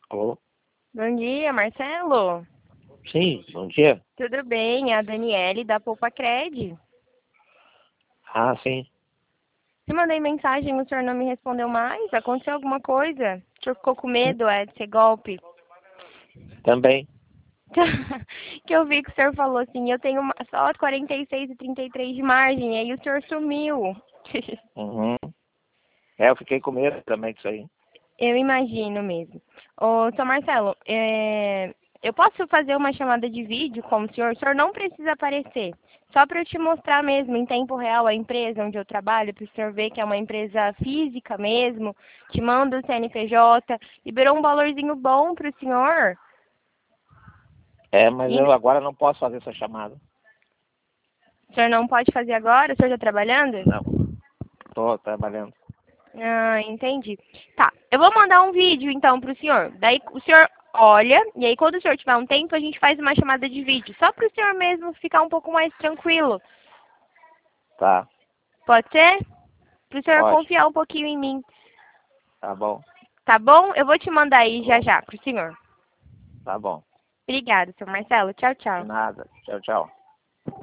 Alô? Bom dia, Marcelo. Sim, bom dia. Tudo bem? É a Daniele da Poupa Cred. Ah, sim. Te mandei mensagem, o senhor não me respondeu mais? Aconteceu alguma coisa? O senhor ficou com medo, de ser golpe? Também. Que eu vi que o senhor falou assim, eu tenho só 46 e 33 de margem, aí o senhor sumiu. Uhum. Eu fiquei com medo também disso aí. Eu imagino mesmo. Ô, seu Marcelo, eu posso fazer uma chamada de vídeo com o senhor? O senhor não precisa aparecer. Só para eu te mostrar mesmo em tempo real a empresa onde eu trabalho, para o senhor ver que é uma empresa física mesmo, te manda o CNPJ, liberou um valorzinho bom para o senhor. Mas E eu agora não posso fazer essa chamada. o senhor não pode fazer agora? O senhor está trabalhando? Não, tô trabalhando. Ah, entendi. Tá, eu vou mandar um vídeo então pro senhor. Daí o senhor olha, e aí quando o senhor tiver um tempo, a gente faz uma chamada de vídeo. Só pro senhor mesmo ficar um pouco mais tranquilo. Tá, Pode ser? Pro senhor pode. confiar um pouquinho em mim. Tá bom, Tá bom? Eu vou te mandar tá aí já bom, já pro senhor. tá bom. Obrigada, seu Marcelo. Tchau, De tchau. nada. Tchau, tchau.